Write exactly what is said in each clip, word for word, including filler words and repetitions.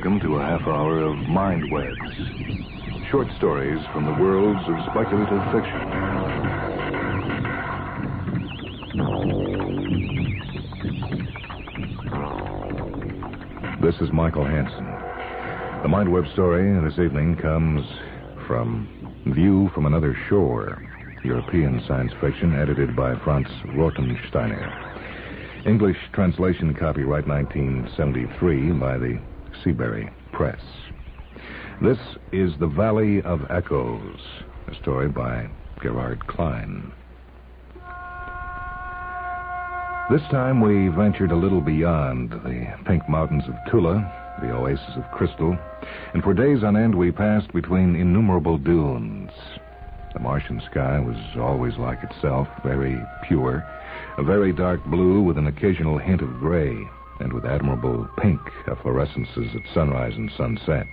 welcome to a half hour of Mind Webs. Short stories from the worlds of speculative fiction. This is Michael Hansen. The Mind Web story this evening comes from View from Another Shore, European science fiction, edited by Franz Rothensteiner. English translation, copyright nineteen seventy-three by the Seabury Press. This is The Valley of Echoes, a story by Gerard Klein. This time we ventured a little beyond the pink mountains of Tula, the oasis of crystal, and for days on end we passed between innumerable dunes. The Martian sky was always like itself, very pure, a very dark blue with an occasional hint of gray, and with admirable pink efflorescences at sunrise and sunset.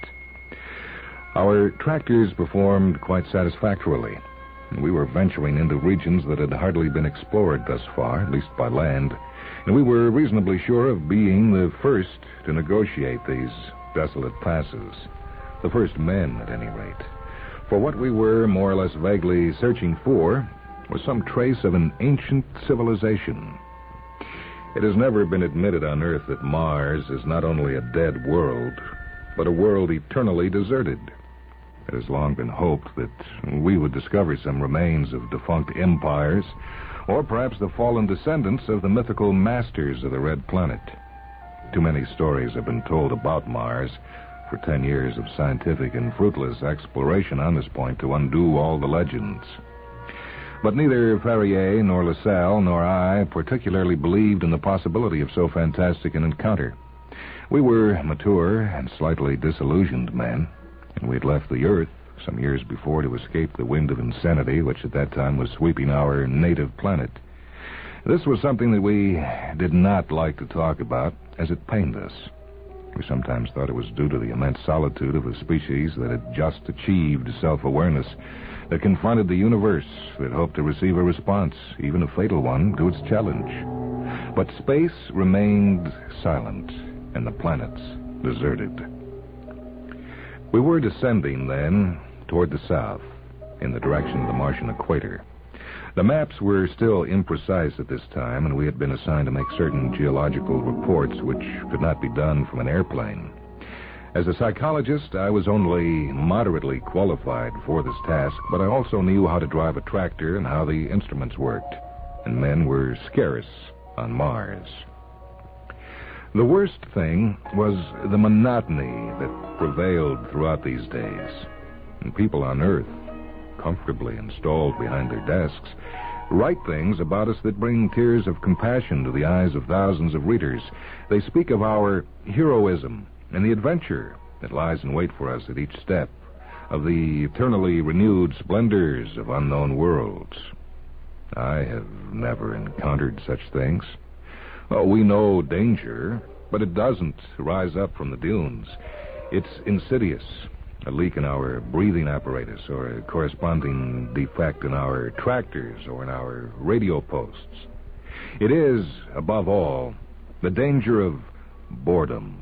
Our tractors performed quite satisfactorily, and we were venturing into regions that had hardly been explored thus far, at least by land, and we were reasonably sure of being the first to negotiate these desolate passes, the first men, at any rate. For what we were more or less vaguely searching for was some trace of an ancient civilization. It has never been admitted on Earth that Mars is not only a dead world, but a world eternally deserted. It has long been hoped that we would discover some remains of defunct empires, or perhaps the fallen descendants of the mythical masters of the Red Planet. Too many stories have been told about Mars for ten years of scientific and fruitless exploration on this point to undo all the legends. But neither Ferrier nor LaSalle nor I particularly believed in the possibility of so fantastic an encounter. We were mature and slightly disillusioned men, and we had left the Earth some years before to escape the wind of insanity which at that time was sweeping our native planet. This was something that we did not like to talk about, as it pained us. We sometimes thought it was due to the immense solitude of a species that had just achieved self-awareness, that confronted the universe, that hoped to receive a response, even a fatal one, to its challenge. But space remained silent, and the planets deserted. We were descending, then, toward the south, in the direction of the Martian equator. The maps were still imprecise at this time, and we had been assigned to make certain geological reports which could not be done from an airplane. As a psychologist, I was only moderately qualified for this task, but I also knew how to drive a tractor and how the instruments worked, and men were scarce on Mars. The worst thing was the monotony that prevailed throughout these days, and people on Earth, comfortably installed behind their desks, write things about us that bring tears of compassion to the eyes of thousands of readers. They speak of our heroism and the adventure that lies in wait for us at each step, of the eternally renewed splendors of unknown worlds. I have never encountered such things. Oh, we know danger, but it doesn't rise up from the dunes. It's insidious. A leak in our breathing apparatus, or a corresponding defect in our tractors or in our radio posts. It is, above all, the danger of boredom.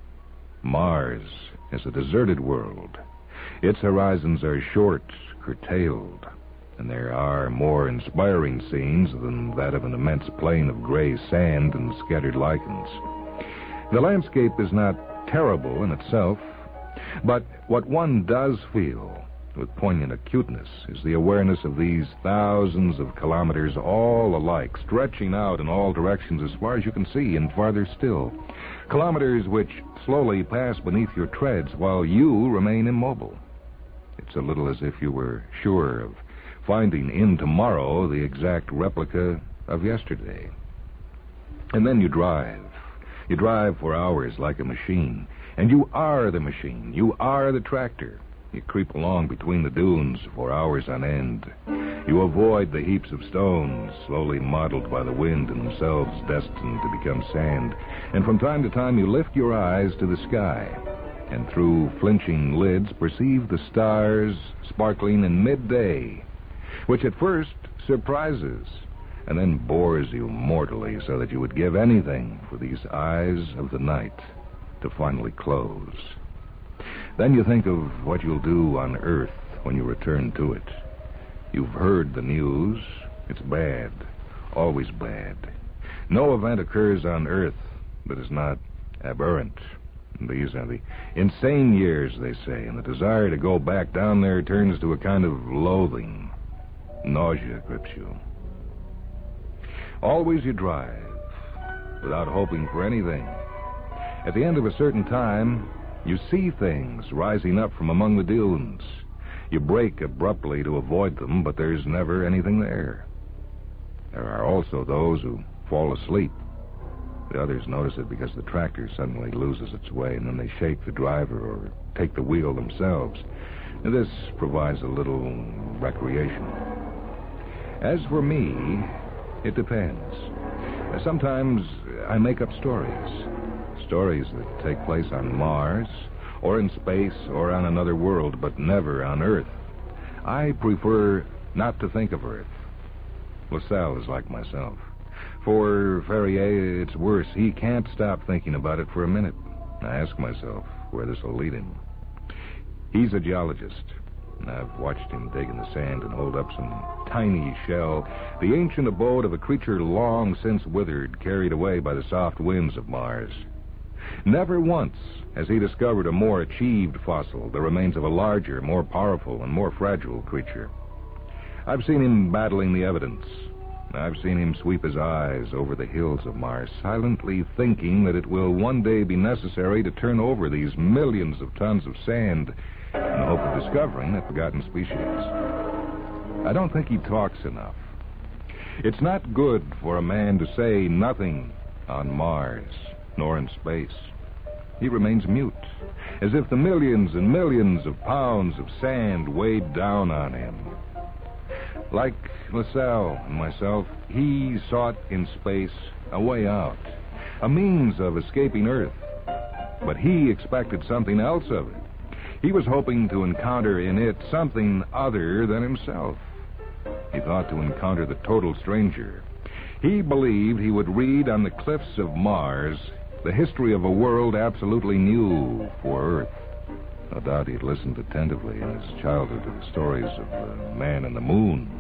Mars is a deserted world. Its horizons are short, curtailed, and there are more inspiring scenes than that of an immense plain of gray sand and scattered lichens. The landscape is not terrible in itself, but what one does feel with poignant acuteness is the awareness of these thousands of kilometers all alike, stretching out in all directions as far as you can see and farther still. Kilometers which slowly pass beneath your treads while you remain immobile. It's a little as if you were sure of finding in tomorrow the exact replica of yesterday. And then you drive. You drive for hours like a machine. And you are the machine. You are the tractor. You creep along between the dunes for hours on end. You avoid the heaps of stones, slowly modeled by the wind and themselves destined to become sand. And from time to time you lift your eyes to the sky, and through flinching lids perceive the stars sparkling in midday, which at first surprises, and then bores you mortally so that you would give anything for these eyes of the night. to finally close. Then you think of what you'll do on Earth when you return to it. You've heard the news. It's bad. Always bad. No event occurs on Earth that is not aberrant. These are the insane years, they say, and the desire to go back down there turns to a kind of loathing. Nausea grips you. Always you drive, without hoping for anything. At the end of a certain time, you see things rising up from among the dunes. You brake abruptly to avoid them, but there's never anything there. There are also those who fall asleep. The others notice it because the tractor suddenly loses its way, and then they shake the driver or take the wheel themselves. This provides a little recreation. As for me, it depends. Sometimes I make up stories. Stories that take place on Mars, or in space, or on another world, but never on Earth. I prefer not to think of Earth. LaSalle is like myself. For Ferrier, it's worse. He can't stop thinking about it for a minute. I ask myself where this will lead him. He's a geologist. I've watched him dig in the sand and hold up some tiny shell, the ancient abode of a creature long since withered, carried away by the soft winds of Mars. Never once has he discovered a more achieved fossil, the remains of a larger, more powerful, and more fragile creature. I've seen him battling the evidence. I've seen him sweep his eyes over the hills of Mars, silently thinking that it will one day be necessary to turn over these millions of tons of sand in the hope of discovering a forgotten species. I don't think he talks enough. It's not good for a man to say nothing on Mars, nor in space. He remains mute, as if the millions and millions of pounds of sand weighed down on him. Like LaSalle and myself, he sought in space a way out, a means of escaping Earth. But he expected something else of it. He was hoping to encounter in it something other than himself. He thought to encounter the total stranger. He believed he would read on the cliffs of Mars the history of a world absolutely new for Earth. No doubt he'd listened attentively in his childhood to the stories of the man in the moon.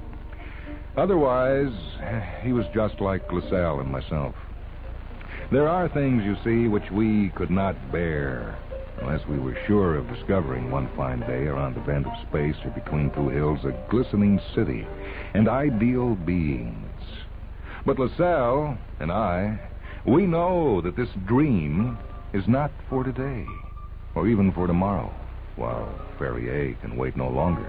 Otherwise, he was just like LaSalle and myself. There are things, you see, which we could not bear unless we were sure of discovering one fine day around the bend of space or between two hills a glistening city and ideal beings. But LaSalle and I, we know that this dream is not for today or even for tomorrow, while Ferrier can wait no longer.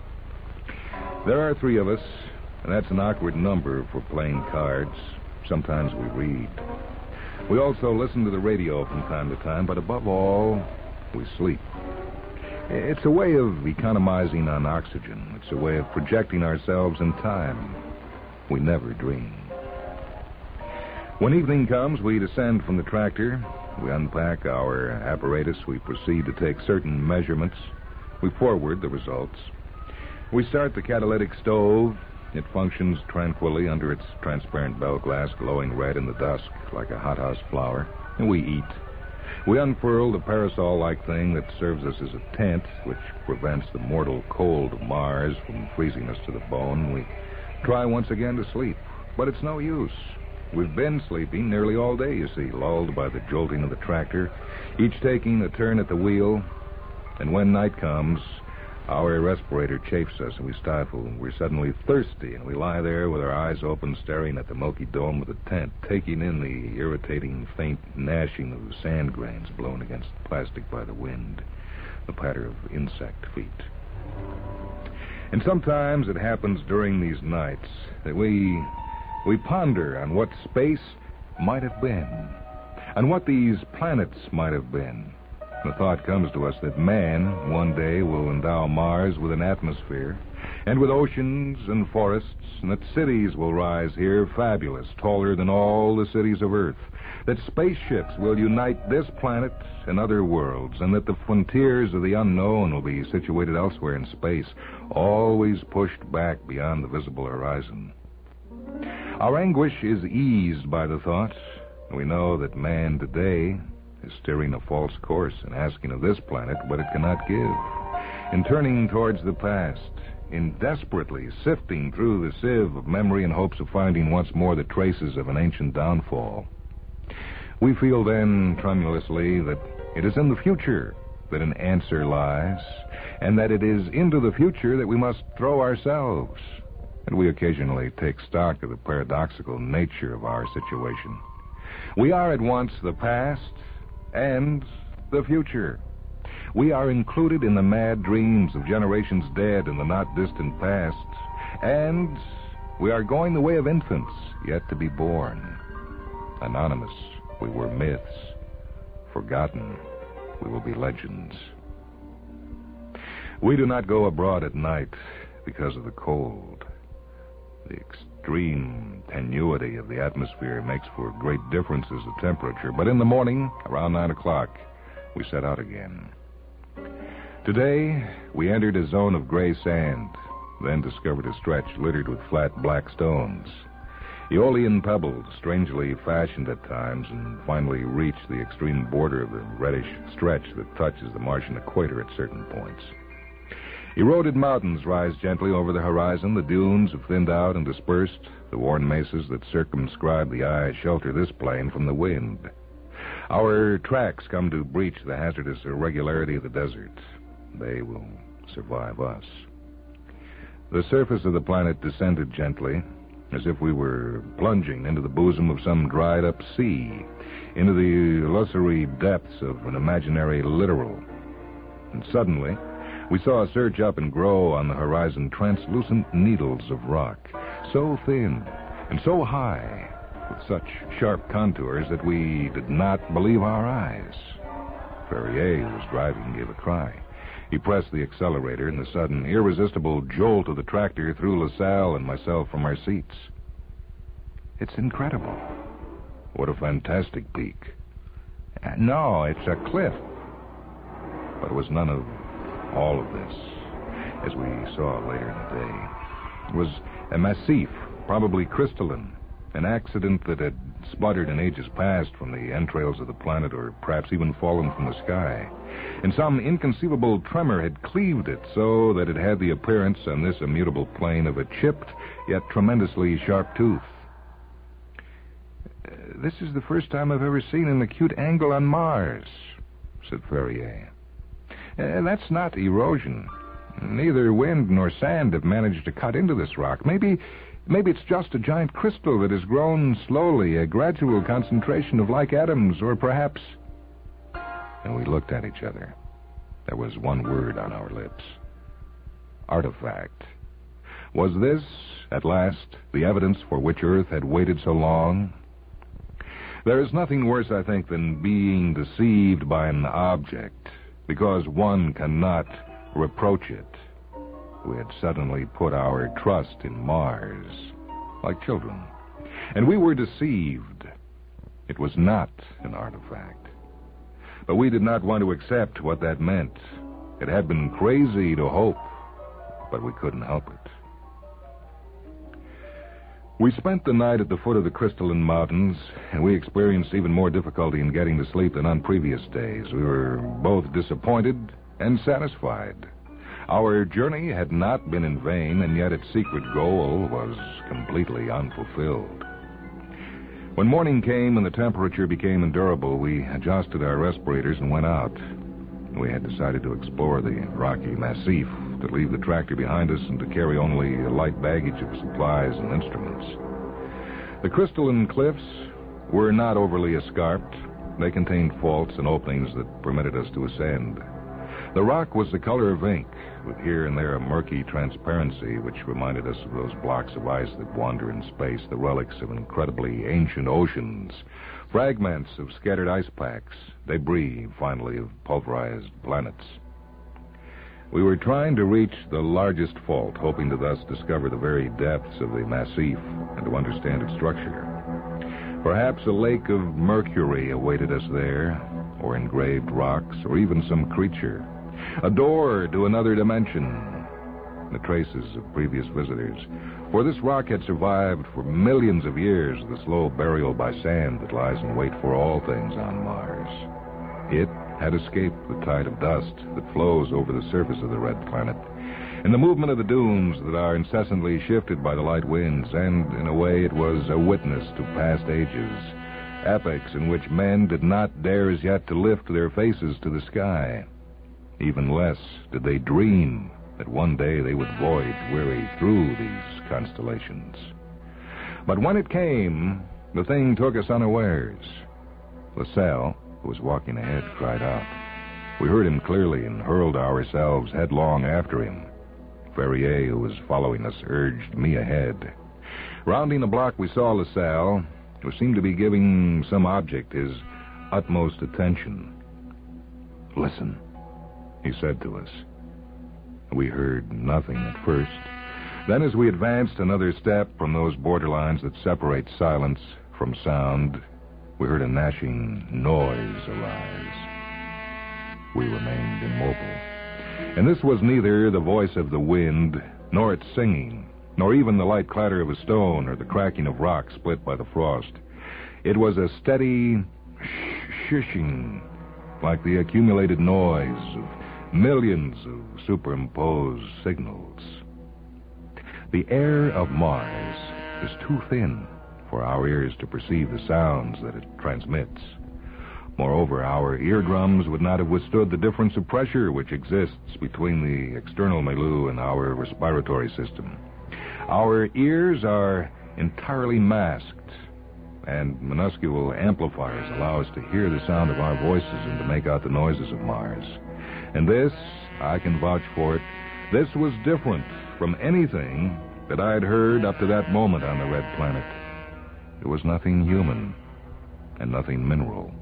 There are three of us, and that's an awkward number for playing cards. Sometimes we read. We also listen to the radio from time to time, but above all, we sleep. It's a way of economizing on oxygen. It's a way of projecting ourselves in time. We never dream. When evening comes, we descend from the tractor. We unpack our apparatus. We proceed to take certain measurements. We forward the results. We start the catalytic stove. It functions tranquilly under its transparent bell glass, glowing red in the dusk like a hothouse flower. And we eat. We unfurl the parasol-like thing that serves us as a tent, which prevents the mortal cold of Mars from freezing us to the bone. We try once again to sleep, but it's no use. We've been sleeping nearly all day, you see, lulled by the jolting of the tractor, each taking a turn at the wheel. And when night comes, our respirator chafes us and we stifle. We're suddenly thirsty, and we lie there with our eyes open, staring at the milky dome of the tent, taking in the irritating, faint gnashing of the sand grains blown against the plastic by the wind, the patter of insect feet. And sometimes it happens during these nights that we... We ponder on what space might have been, on what these planets might have been. The thought comes to us that man one day will endow Mars with an atmosphere and with oceans and forests, and that cities will rise here fabulous, taller than all the cities of Earth, that spaceships will unite this planet and other worlds, and that the frontiers of the unknown will be situated elsewhere in space, always pushed back beyond the visible horizon. Our anguish is eased by the thought. We know that man today is steering a false course and asking of this planet what it cannot give, in turning towards the past, in desperately sifting through the sieve of memory in hopes of finding once more the traces of an ancient downfall. We feel then, tremulously, that it is in the future that an answer lies, and that it is into the future that we must throw ourselves. And we occasionally take stock of the paradoxical nature of our situation. We are at once the past and the future. We are included in the mad dreams of generations dead in the not-distant past, and we are going the way of infants yet to be born. Anonymous, we were myths. Forgotten, we will be legends. We do not go abroad at night because of the cold. The extreme tenuity of the atmosphere makes for great differences of temperature, but in the morning, around nine o'clock, we set out again. Today, we entered a zone of gray sand, then discovered a stretch littered with flat black stones. Aeolian pebbles, strangely fashioned at times, and finally reached the extreme border of the reddish stretch that touches the Martian equator at certain points. Eroded mountains rise gently over the horizon. The dunes have thinned out and dispersed. The worn mesas that circumscribe the eye shelter this plain from the wind. Our tracks come to breach the hazardous irregularity of the desert. They will survive us. The surface of the planet descended gently, as if we were plunging into the bosom of some dried-up sea, into the illusory depths of an imaginary littoral. And suddenly, we saw surge up and grow on the horizon translucent needles of rock, so thin and so high, with such sharp contours that we did not believe our eyes. Ferrier, who was driving, gave a cry. He pressed the accelerator, and the sudden, irresistible jolt of the tractor threw LaSalle and myself from our seats. It's incredible. What a fantastic peak. Uh, no, it's a cliff. But it was none of all of this, as we saw later in the day. It was a massif, probably crystalline, an accident that had sputtered in ages past from the entrails of the planet, or perhaps even fallen from the sky. And some inconceivable tremor had cleaved it so that it had the appearance on this immutable plane of a chipped, yet tremendously sharp tooth. Uh, this is the first time I've ever seen an acute angle on Mars, said Ferrier. Uh, that's not erosion. Neither wind nor sand have managed to cut into this rock. Maybe, maybe it's just a giant crystal that has grown slowly, a gradual concentration of like atoms, or perhaps... And we looked at each other. There was one word on our lips. Artifact. Was this, at last, the evidence for which Earth had waited so long? There is nothing worse, I think, than being deceived by an object, because one cannot reproach it. We had suddenly put our trust in Mars, like children. And we were deceived. It was not an artifact. But we did not want to accept what that meant. It had been crazy to hope, but we couldn't help it. We spent the night at the foot of the crystalline mountains, and we experienced even more difficulty in getting to sleep than on previous days. We were both disappointed and satisfied. Our journey had not been in vain, and yet its secret goal was completely unfulfilled. When morning came and the temperature became endurable, we adjusted our respirators and went out. We had decided to explore the rocky massif, to leave the tractor behind us and to carry only a light baggage of supplies and instruments. The crystalline cliffs were not overly escarped. They contained faults and openings that permitted us to ascend. The rock was the color of ink, with here and there a murky transparency which reminded us of those blocks of ice that wander in space, the relics of incredibly ancient oceans, fragments of scattered ice packs, debris, finally, of pulverized planets. We were trying to reach the largest fault, hoping to thus discover the very depths of the massif and to understand its structure. Perhaps a lake of mercury awaited us there, or engraved rocks, or even some creature. A door to another dimension. The traces of previous visitors. For this rock had survived for millions of years the slow burial by sand that lies in wait for all things on Mars. It had escaped the tide of dust that flows over the surface of the red planet, and the movement of the dunes that are incessantly shifted by the light winds, and, in a way, it was a witness to past ages, epochs in which men did not dare as yet to lift their faces to the sky. Even less did they dream that one day they would voyage weary through these constellations. But when it came, the thing took us unawares. LaSalle, who was walking ahead, cried out. We heard him clearly and hurled ourselves headlong after him. Ferrier, who was following us, urged me ahead. Rounding the block, we saw LaSalle, who seemed to be giving some object his utmost attention. Listen, he said to us. We heard nothing at first. Then, as we advanced another step from those borderlines that separate silence from sound, we heard a gnashing noise arise. We remained immobile. And this was neither the voice of the wind, nor its singing, nor even the light clatter of a stone or the cracking of rock split by the frost. It was a steady shishing, like the accumulated noise of millions of superimposed signals. The air of Mars is too thin for our ears to perceive the sounds that it transmits. Moreover, our eardrums would not have withstood the difference of pressure which exists between the external milieu and our respiratory system. Our ears are entirely masked, and minuscule amplifiers allow us to hear the sound of our voices and to make out the noises of Mars. And this, I can vouch for it, this was different from anything that I had heard up to that moment on the Red Planet. It was nothing human and nothing mineral.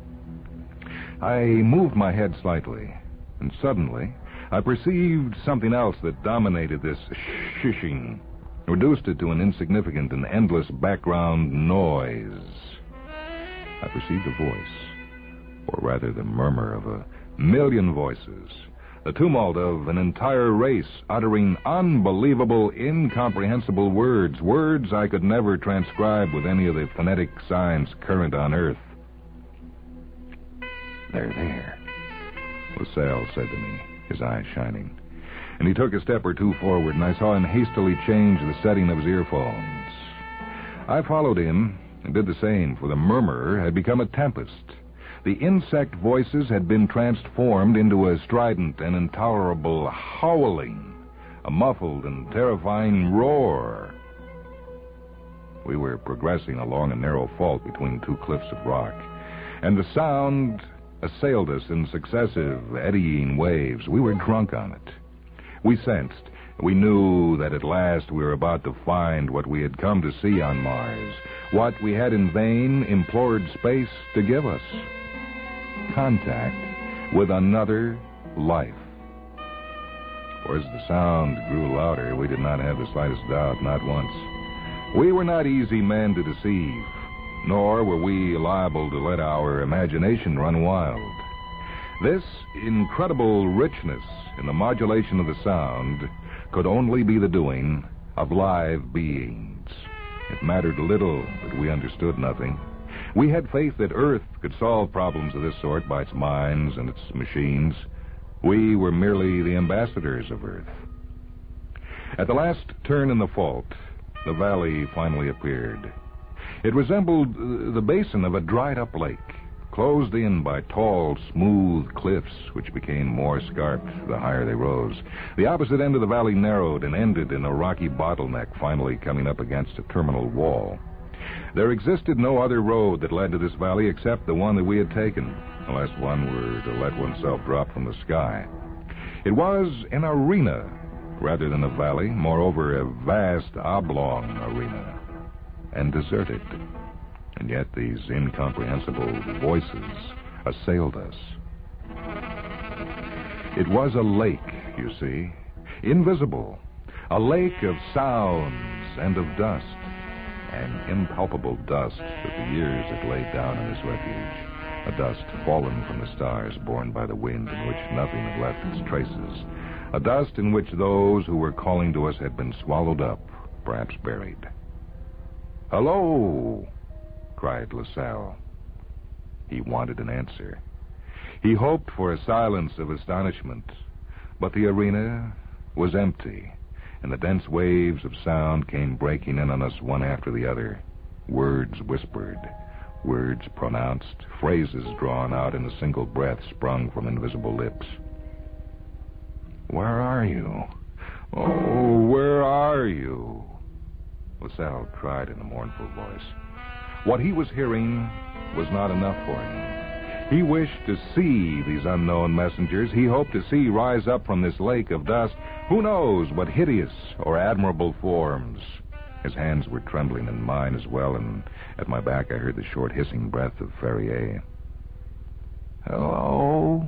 I moved my head slightly, and suddenly I perceived something else that dominated this shishing, reduced it to an insignificant and endless background noise. I perceived a voice, or rather the murmur of a million voices, the tumult of an entire race uttering unbelievable, incomprehensible words, words I could never transcribe with any of the phonetic signs current on Earth. They're there, LaSalle said to me, his eyes shining. And he took a step or two forward, and I saw him hastily change the setting of his earphones. I followed him and did the same, for the murmur had become a tempest. The insect voices had been transformed into a strident and intolerable howling, a muffled and terrifying roar. We were progressing along a narrow fault between two cliffs of rock, and the sound assailed us in successive, eddying waves. We were drunk on it. We sensed, we knew that at last we were about to find what we had come to see on Mars, what we had in vain implored space to give us. Contact with another life. For as the sound grew louder, we did not have the slightest doubt, not once. We were not easy men to deceive, nor were we liable to let our imagination run wild. This incredible richness in the modulation of the sound could only be the doing of live beings. It mattered little that we understood nothing. We had faith that Earth could solve problems of this sort by its minds and its machines. We were merely the ambassadors of Earth. At the last turn in the fault, the valley finally appeared. It resembled the basin of a dried-up lake, closed in by tall, smooth cliffs, which became more scarped the higher they rose. The opposite end of the valley narrowed and ended in a rocky bottleneck, finally coming up against a terminal wall. There existed no other road that led to this valley except the one that we had taken, unless one were to let oneself drop from the sky. It was an arena rather than a valley, moreover, a vast oblong arena, and deserted. And yet these incomprehensible voices assailed us. It was a lake, you see, invisible, a lake of sounds and of dust, an impalpable dust that the years had laid down in this refuge, a dust fallen from the stars, borne by the wind, in which nothing had left its traces, a dust in which those who were calling to us had been swallowed up, perhaps buried. "Hello!" cried LaSalle. He wanted an answer. He hoped for a silence of astonishment, but the arena was empty, and the dense waves of sound came breaking in on us one after the other. Words whispered, words pronounced, phrases drawn out in a single breath sprung from invisible lips. "Where are you? Oh, where are you?" LaSalle cried in a mournful voice. What he was hearing was not enough for him. He wished to see these unknown messengers. He hoped to see rise up from this lake of dust who knows what hideous or admirable forms. His hands were trembling, and mine as well, and at my back I heard the short hissing breath of Ferrier. "Hello?"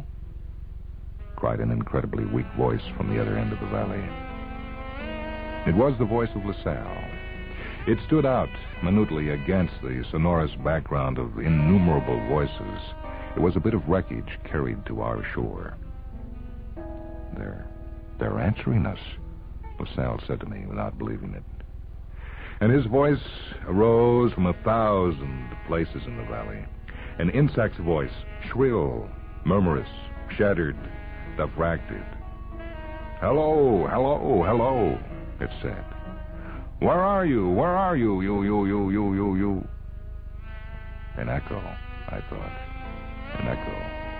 cried an incredibly weak voice from the other end of the valley. It was the voice of LaSalle. It stood out minutely against the sonorous background of innumerable voices. It was a bit of wreckage carried to our shore. They're, they're answering us, LaSalle said to me without believing it. And his voice arose from a thousand places in the valley. An insect's voice, shrill, murmurous, shattered, diffracted. "Hello, hello, hello," it said. "Where are you? Where are you, you, you, you, you, you, you?" An echo, I thought. An echo.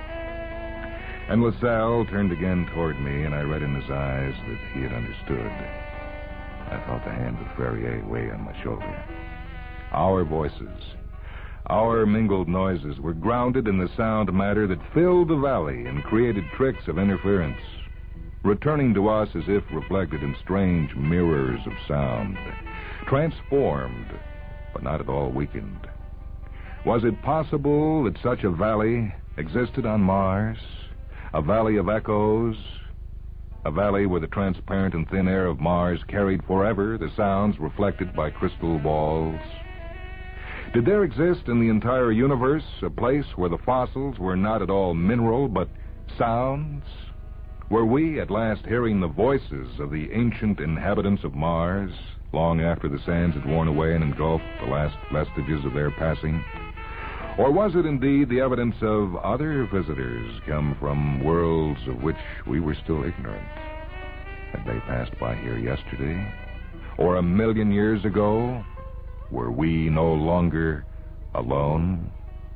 And LaSalle turned again toward me, and I read in his eyes that he had understood. I felt the hand of Ferrier weigh on my shoulder. Our voices, our mingled noises, were grounded in the sound matter that filled the valley and created tricks of interference, returning to us as if reflected in strange mirrors of sound, transformed, but not at all weakened. Was it possible that such a valley existed on Mars? A valley of echoes? A valley where the transparent and thin air of Mars carried forever the sounds reflected by crystal walls? Did there exist in the entire universe a place where the fossils were not at all mineral, but sounds? Were we at last hearing the voices of the ancient inhabitants of Mars, long after the sands had worn away and engulfed the last vestiges of their passing? Or was it indeed the evidence of other visitors come from worlds of which we were still ignorant? Had they passed by here yesterday? Or a million years ago? Were we no longer alone?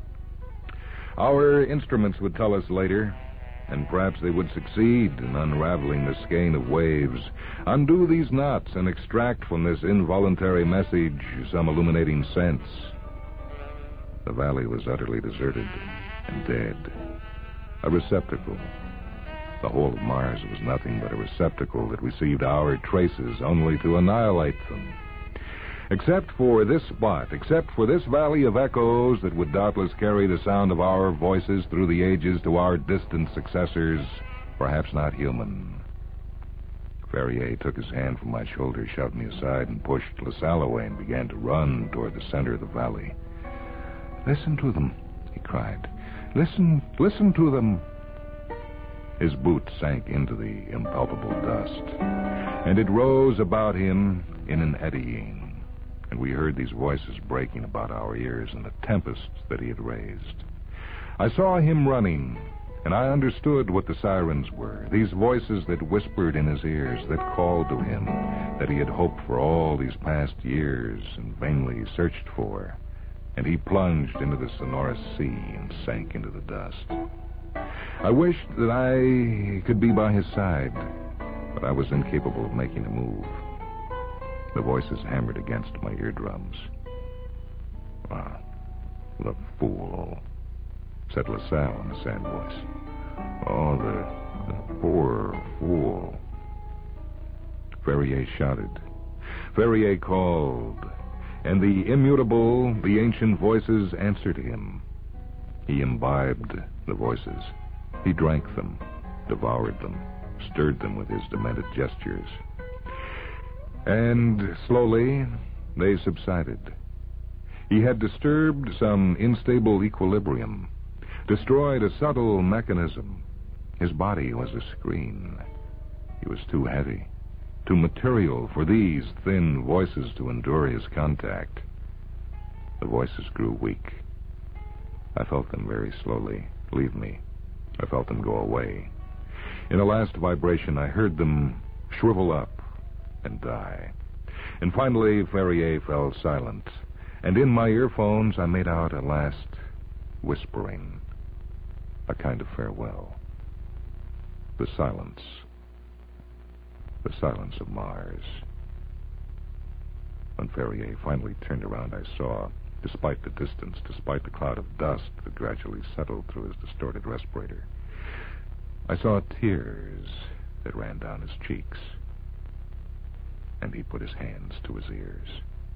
Our instruments would tell us later, and perhaps they would succeed in unraveling the skein of waves, undo these knots, and extract from this involuntary message some illuminating sense. The valley was utterly deserted and dead. A receptacle. The whole of Mars was nothing but a receptacle that received our traces only to annihilate them. Except for this spot, except for this valley of echoes that would doubtless carry the sound of our voices through the ages to our distant successors, perhaps not human. Ferrier took his hand from my shoulder, shoved me aside, and pushed LaSalle away and began to run toward the center of the valley. "Listen to them," he cried. "Listen, listen to them." His boot sank into the impalpable dust, and it rose about him in an eddying, and we heard these voices breaking about our ears in the tempest that he had raised. I saw him running, and I understood what the sirens were, these voices that whispered in his ears, that called to him, that he had hoped for all these past years and vainly searched for. And he plunged into the sonorous sea and sank into the dust. I wished that I could be by his side, but I was incapable of making a move. The voices hammered against my eardrums. "Ah, the fool," said LaSalle in a sad voice. "Oh, the, the poor fool." Ferrier shouted. Ferrier called. And the immutable, the ancient voices answered him. He imbibed the voices. He drank them, devoured them, stirred them with his demented gestures. And slowly they subsided. He had disturbed some unstable equilibrium, destroyed a subtle mechanism. His body was a screen. He was too heavy, too material for these thin voices to endure his contact. The voices grew weak. I felt them very slowly leave me, I felt them go away. In a last vibration, I heard them shrivel up and die. And finally, Ferrier fell silent. And in my earphones, I made out a last whispering, a kind of farewell. The silence. The silence of Mars. When Ferrier finally turned around, I saw, despite the distance, despite the cloud of dust that gradually settled through his distorted respirator, I saw tears that ran down his cheeks. And he put his hands to his ears.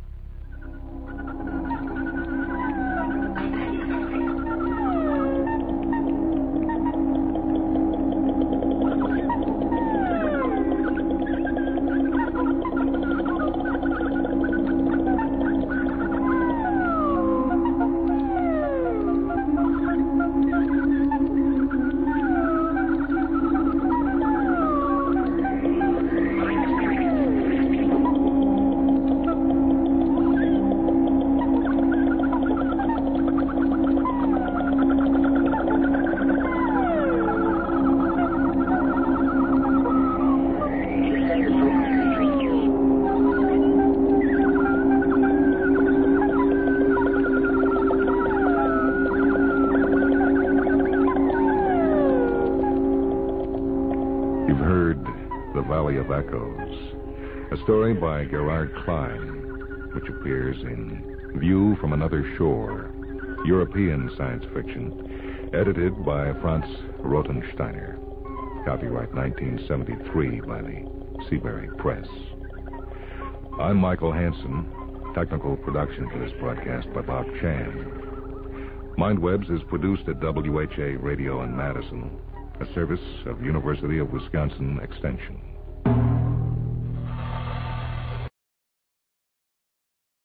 Echoes, a story by Gerard Klein, which appears in View from Another Shore, European science fiction, edited by Franz Rothensteiner. Copyright nineteen seventy-three by the Seabury Press. I'm Michael Hansen. Technical production for this broadcast by Bob Chan. Mindwebs is produced at W H A Radio in Madison, a service of University of Wisconsin Extension.